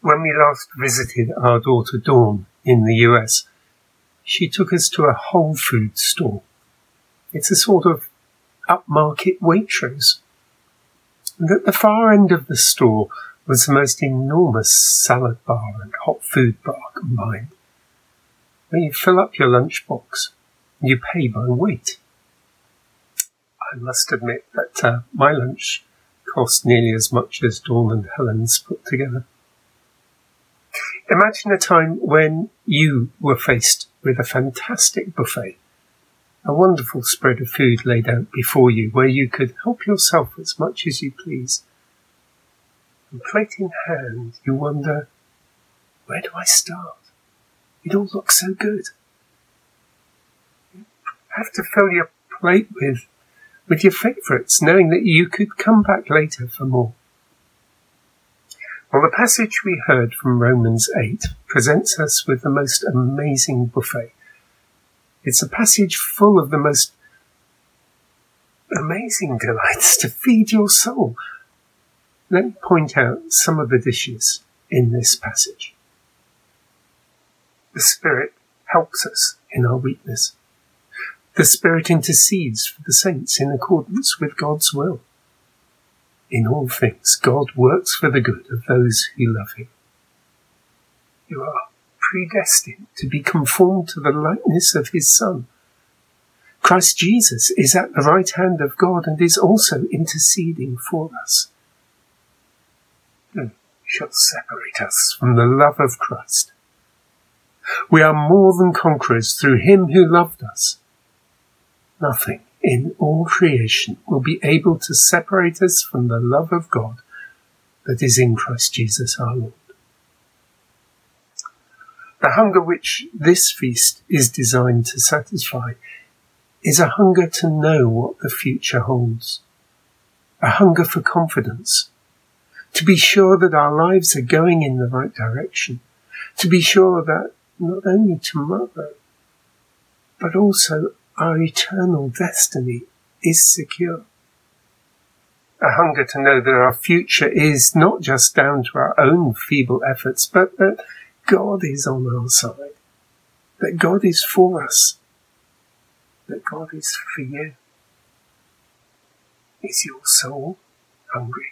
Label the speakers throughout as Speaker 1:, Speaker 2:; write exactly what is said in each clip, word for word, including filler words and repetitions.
Speaker 1: When we last visited our daughter Dawn in the U S, she took us to a Whole Foods store. It's a sort of upmarket Waitrose. And at the far end of the store was the most enormous salad bar and hot food bar combined, where you fill up your lunchbox and you pay by weight. I must admit that uh, my lunch cost nearly as much as Dawn and Helen's put together. Imagine a time when you were faced with a fantastic buffet, a wonderful spread of food laid out before you, where you could help yourself as much as you please. And plate in hand, you wonder, where do I start? It all looks so good. You have to fill your plate with, with your favourites, knowing that you could come back later for more. Well, the passage we heard from Romans eight presents us with the most amazing buffet. It's a passage full of the most amazing delights to feed your soul. Let me point out some of the dishes in this passage. The Spirit helps us in our weakness. The Spirit intercedes for the saints in accordance with God's will. In all things, God works for the good of those who love him. You are predestined to be conformed to the likeness of his Son. Christ Jesus is at the right hand of God and is also interceding for us. Who shall separate us from the love of Christ? We are more than conquerors through him who loved us. Nothing in all creation will be able to separate us from the love of God that is in Christ Jesus our Lord. The hunger which this feast is designed to satisfy is a hunger to know what the future holds, a hunger for confidence, to be sure that our lives are going in the right direction, to be sure that not only tomorrow, but also our eternal destiny is secure. A hunger to know that our future is not just down to our own feeble efforts, but that God is on our side, that God is for us, that God is for you. Is your soul hungry?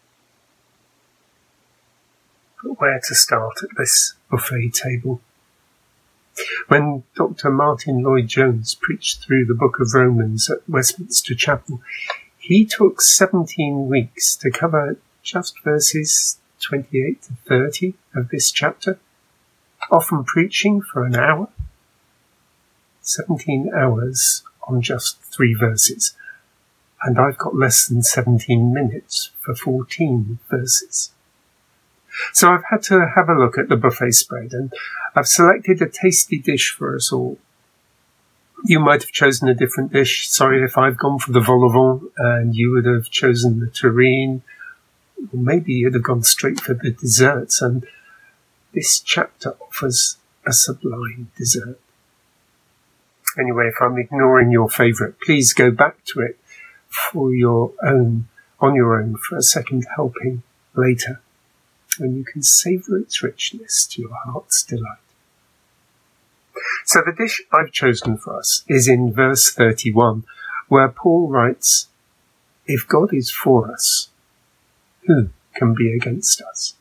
Speaker 1: But where to start at this buffet table? When Doctor Martin Lloyd-Jones preached through the book of Romans at Westminster Chapel, he took seventeen weeks to cover just verses twenty-eight to thirty of this chapter, often preaching for an hour. seventeen hours on just three verses, and I've got less than seventeen minutes for fourteen verses. So I've had to have a look at the buffet spread, and I've selected a tasty dish for us all. You might have chosen a different dish. Sorry if I've gone for the vol au vent and you would have chosen the terrine. Or maybe you'd have gone straight for the desserts, and this chapter offers a sublime dessert. Anyway, if I'm ignoring your favourite, please go back to it for your own, on your own, for a second helping later, when you can savour its richness to your heart's delight. So the dish I've chosen for us is in verse thirty-one, where Paul writes, "If God is for us, who can be against us?"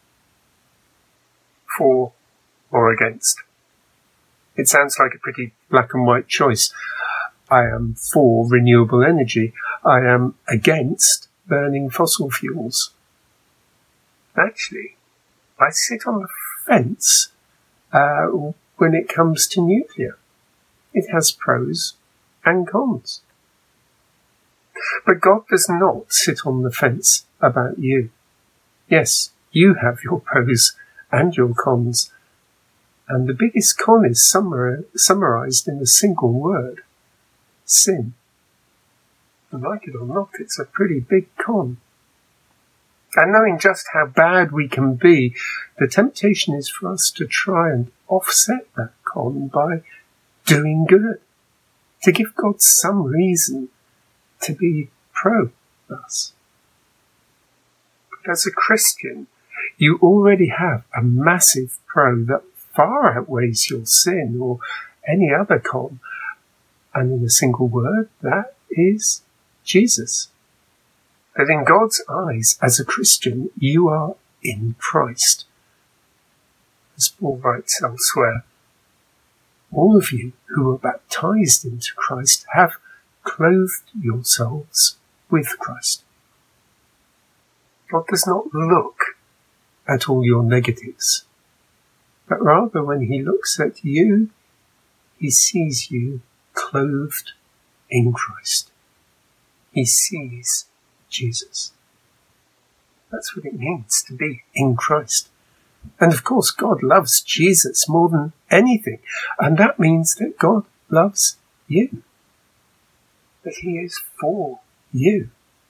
Speaker 1: For or against. It sounds like a pretty black and white choice. I am for renewable energy. I am against burning fossil fuels. Actually, I sit on the fence uh, when it comes to nuclear. It has pros and cons. But God does not sit on the fence about you. Yes, you have your pros and your cons, and the biggest con is summar- summarized in a single word: sin. And like it or not, it's a pretty big con. And knowing just how bad we can be, the temptation is for us to try and offset that con by doing good, to give God some reason to be pro us. But as a Christian, You already have a massive pro that far outweighs your sin or any other con. And in a single word, that is Jesus. That in God's eyes, as a Christian, you are in Christ. As Paul writes elsewhere, all of you who are baptized into Christ have clothed yourselves with Christ. God does not look at all your negatives, but rather when he looks at you, he sees you clothed in Christ. He sees Jesus. That's what it means to be in Christ. And of course, God loves Jesus more than anything. And that means that God loves you. That he is for you.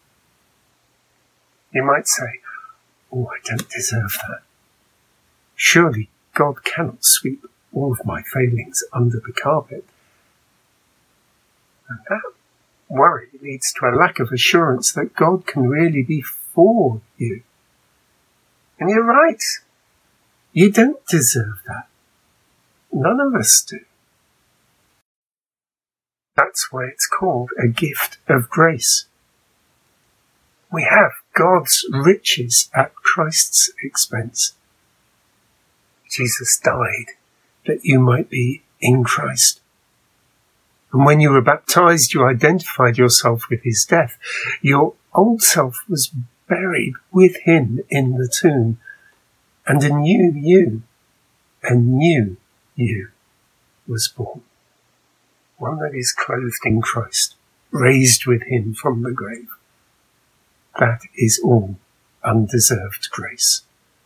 Speaker 1: You might say, oh, I don't deserve that. Surely God cannot sweep all of my failings under the carpet. And that worry leads to a lack of assurance that God can really be for you. And you're right. You don't deserve that. None of us do. That's why it's called a gift of grace. We have God's riches at Christ's expense. Jesus died that you might be in Christ. And when you were baptized, you identified yourself with his death. Your old self was buried with him in the tomb. And a new you, a new you was born. One that is clothed in Christ, raised with him from the grave. That is all undeserved grace.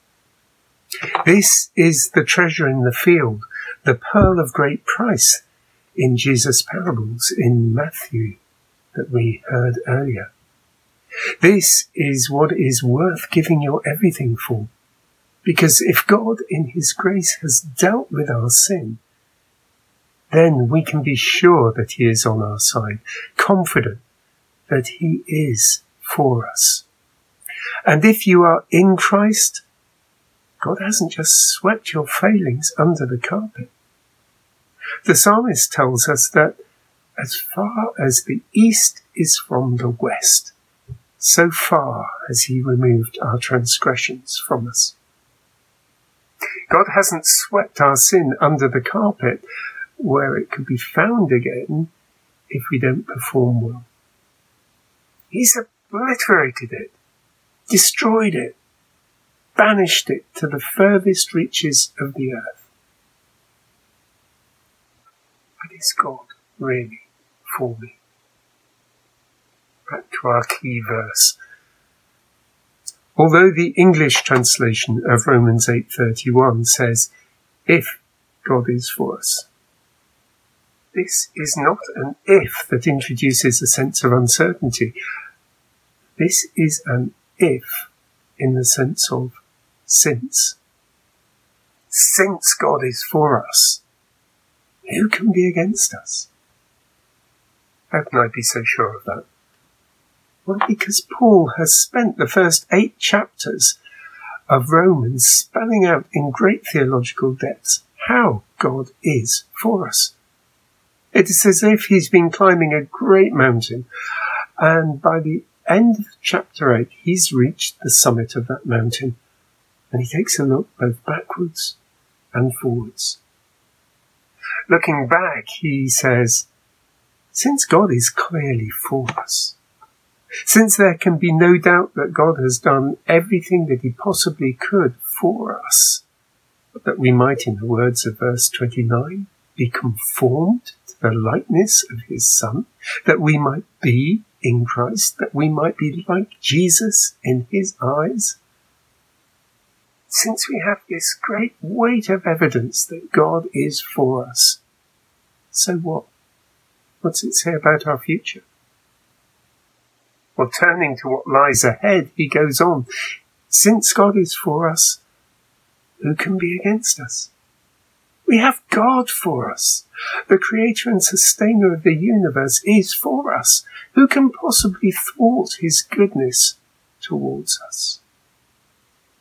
Speaker 1: This is the treasure in the field, the pearl of great price in Jesus' parables in Matthew that we heard earlier. This is what is worth giving your everything for. Because if God in his grace has dealt with our sin, then we can be sure that he is on our side, confident that he is for us. And if you are in Christ, God hasn't just swept your failings under the carpet. The psalmist tells us that as far as the east is from the west, so far has he removed our transgressions from us. God hasn't swept our sin under the carpet where it could be found again if we don't perform well. He's obliterated it, destroyed it, banished it to the furthest reaches of the earth. But is God really for me? Back to our key verse. Although the English translation of Romans eight thirty-one says, if God is for us, this is not an if that introduces a sense of uncertainty. This is an if in the sense of since. Since God is for us, who can be against us? How can I be so sure of that? Well, because Paul has spent the first eight chapters of Romans spelling out in great theological depth how God is for us. It is as if he's been climbing a great mountain, and by the end of chapter eight, he's reached the summit of that mountain, and he takes a look both backwards and forwards. Looking back, he says, since God is clearly for us, since there can be no doubt that God has done everything that he possibly could for us, that we might, in the words of verse twenty-nine, be conformed to the likeness of his Son, that we might be in Christ, that we might be like Jesus in his eyes. Since we have this great weight of evidence that God is for us, so what? What's it say about our future? Well, turning to what lies ahead, he goes on, since God is for us, who can be against us? We have God for us. The creator and sustainer of the universe is for us. Who can possibly thwart his goodness towards us?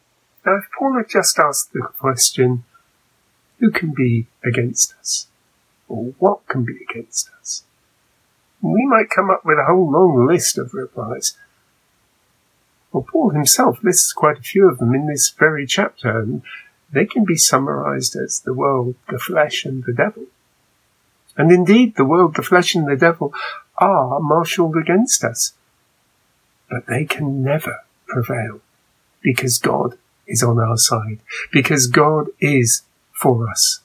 Speaker 1: Now, if Paul had just asked the question, who can be against us? Or what can be against us? We might come up with a whole long list of replies. Well, Paul himself lists quite a few of them in this very chapter, and they can be summarized as the world, the flesh, and the devil. And indeed, the world, the flesh, and the devil are marshalled against us. But they can never prevail, because God is on our side, because God is for us.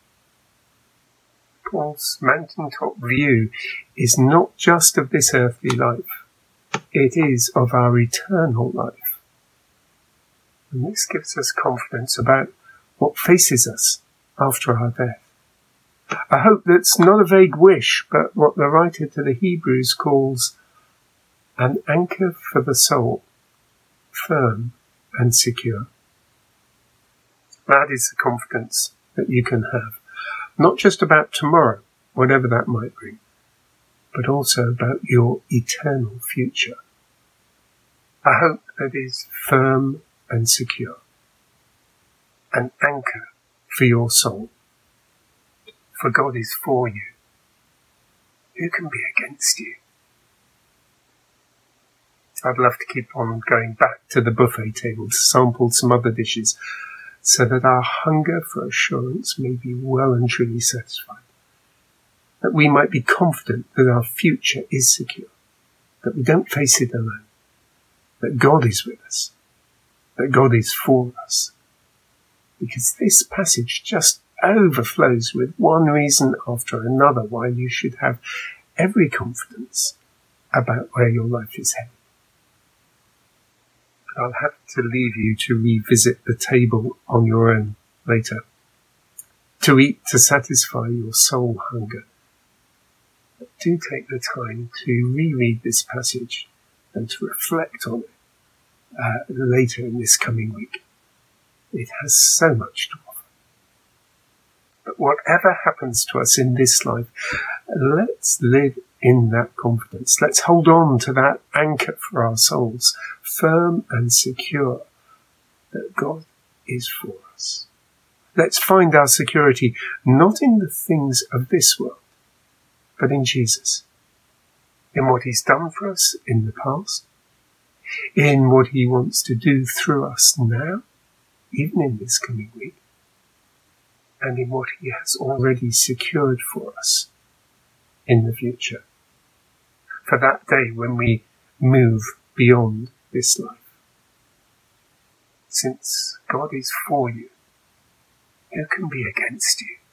Speaker 1: Paul's mountaintop view is not just of this earthly life, it is of our eternal life. And this gives us confidence about what faces us after our death. A hope that's not a vague wish, but what the writer to the Hebrews calls an anchor for the soul, firm and secure. That is the confidence that you can have, not just about tomorrow, whatever that might bring, but also about your eternal future. A hope that is firm and secure, an anchor for your soul. For God is for you. Who can be against you? I'd love to keep on going back to the buffet table to sample some other dishes, so that our hunger for assurance may be well and truly satisfied, that we might be confident that our future is secure, that we don't face it alone, that God is with us, that God is for us. Because this passage just overflows with one reason after another why you should have every confidence about where your life is headed. I'll have to leave you to revisit the table on your own later, to eat to satisfy your soul hunger. But do take the time to reread this passage and to reflect on it uh, later in this coming week. It has so much to offer. But whatever happens to us in this life, let's live in that confidence. Let's hold on to that anchor for our souls, firm and secure, that God is for us. Let's find our security not in the things of this world, but in Jesus, in what he's done for us in the past, in what he wants to do through us now, even in this coming week, and in what he has already secured for us in the future, for that day when we move beyond this life. Since God is for you, who can be against you?